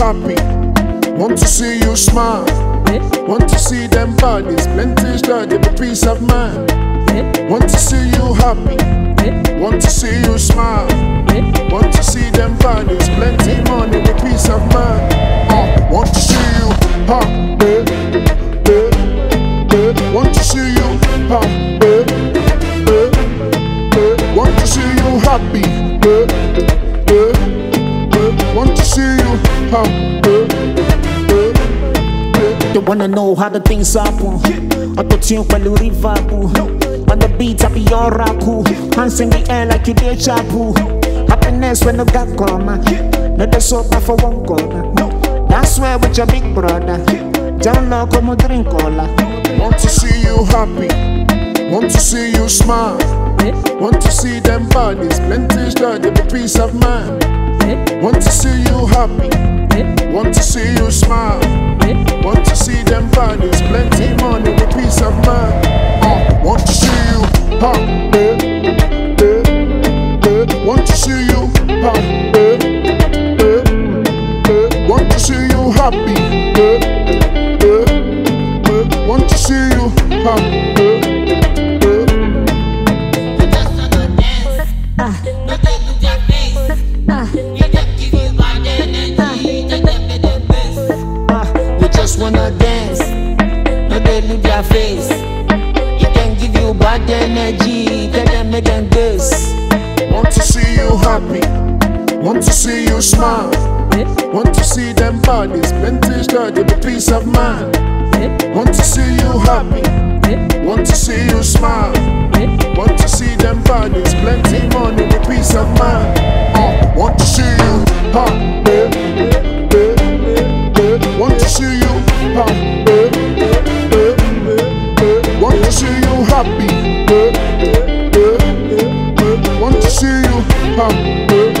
happy. Want to see you smile. Want to see them bodies, plenty study with peace of mind. Want to see you happy. Want to see you smile. Want to see them bodies, plenty money with peace of mind. Want to see you happy. Want to see you happy. Want to see you happy. Want to see you happy. They wanna know how the things happen. Auto-tune kwa lurivabu. On the beat I be your raku. Hands in the air like you did chapu. Happiness when you got karma. No the soap for one corner. That's where with your big brother. Down low como drink cola. Want to see you happy. Want to see you smile. Want to see them bodies, plenty study with peace of mind. Want to see you happy. Want to see you smile. Want to see them bodies, plenty money with peace of mind. Want to see you happy. Want to see you happy. Want to see you happy. Want to see you happy. Wanna dance, no they leave their face. It can give you bad energy, tell them make them this. Want to see you happy. Want to see you smile. Want to see them bodies, plenty study with peace of mind. Want to see you happy. Want to see you smile. Want to see them bodies, plenty money with peace of mind. Want to see you happy. Want to see you happy. Want to see you happy. Want to see you happy.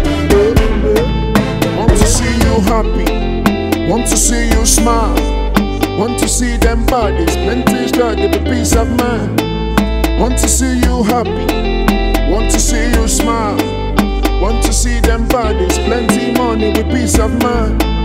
Want to see you happy. Want to see you smile. Want to see them bodies, plenty study with peace of mind. Want to see you happy. Want to see you smile. Want to see them bodies, plenty money with peace of mind.